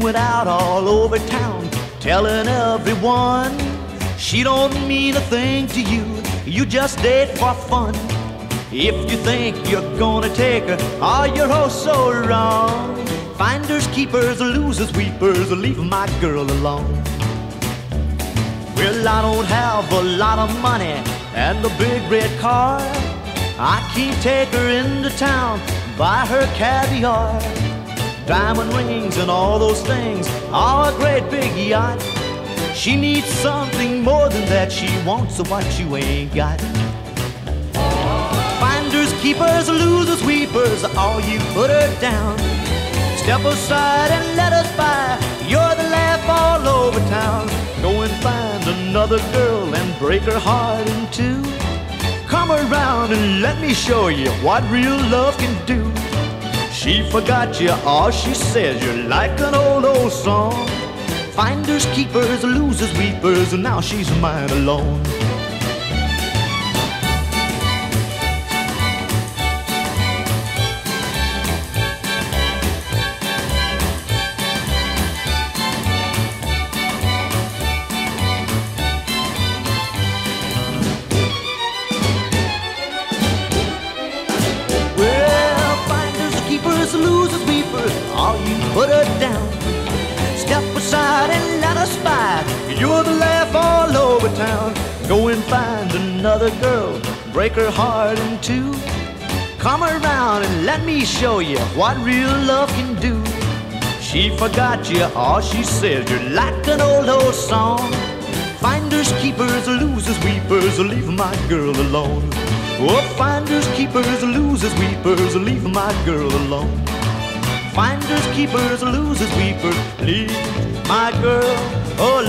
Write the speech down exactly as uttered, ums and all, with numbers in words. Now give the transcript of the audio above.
went out all over town, telling everyone she don't mean a thing to you, you just date for fun. If you think you're gonna take her, oh, you're oh so wrong. Finders, keepers, losers, weepers, leave my girl alone. Well, I don't have a lot of money and a big red car. I can't take her into town, buy her caviar, diamond rings and all those things, oh, a great big yacht. She needs something more than that, she wants what you ain't got. Finders, keepers, losers, weepers, all you put her down. Step aside and let us by, you're the laugh all over town. Go and find another girl and break her heart in two. Come around and let me show you what real love can do. She forgot you, all she says you're like an old, old song. Finders, keepers, losers, weepers, and now she's mine alone. Losers, weepers, all you put her down. Step aside and let us by, you're the laugh all over town. Go and find another girl, break her heart in two. Come around and let me show you what real love can do. She forgot you, all she says you're like an old, old song. Finders, keepers, losers, weepers, leave my girl alone. Oh, finders, keepers, losers, weepers, leave my girl alone. Finders, keepers, losers, weepers, leave my girl alone.